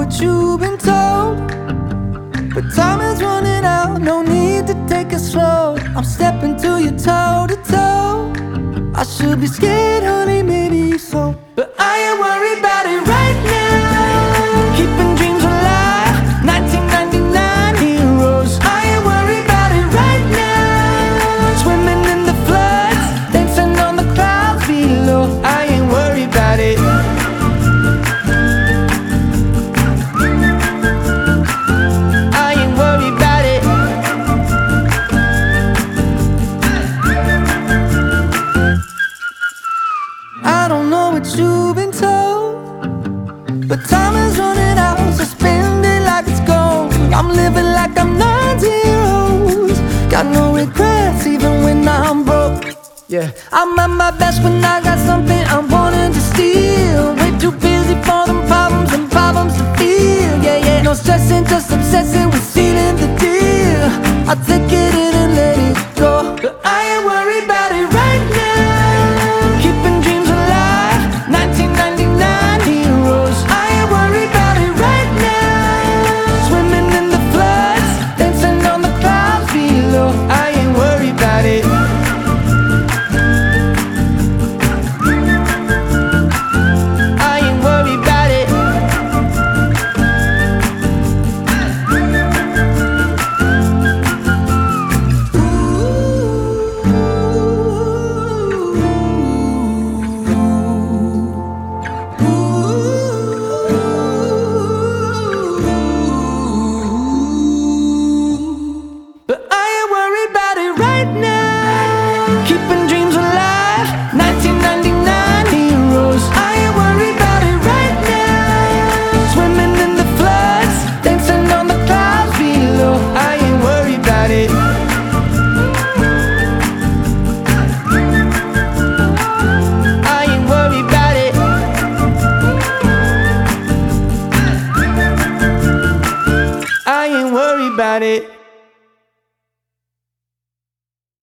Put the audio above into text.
what you've been told, but time is running out, no need to take it slow. I'm stepping to you toe to toe. I should be scared, honey, maybe so, but I ain't worried about it right now. Keeping dreams alive, 1999 heroes. I ain't worried about it right now. Swimming in the floods, dancing on the clouds below. I ain't worried about it. I don't know what you've been told, but time is running out, so spend it like it's gold. I'm living like I'm 90 years, got no regrets even when I'm broke. Yeah, I'm at my best when I got something I'm wanting to steal. Way too busy for them problems and problems to feel. Yeah, yeah, no stressing, just obsessing with sealing the deal. I'll take it in and let it go, but I ain't worried about it right now. Keeping dreams alive, 1999 heroes. I ain't worried about it right now. Swimming in the floods, dancing on the clouds below. I ain't worried about it. Keeping dreams alive, 1999 heroes. I ain't worried about it right now. Swimming in the floods, dancing on the clouds below. I ain't worried about it. I ain't worried about it. I ain't worried about it.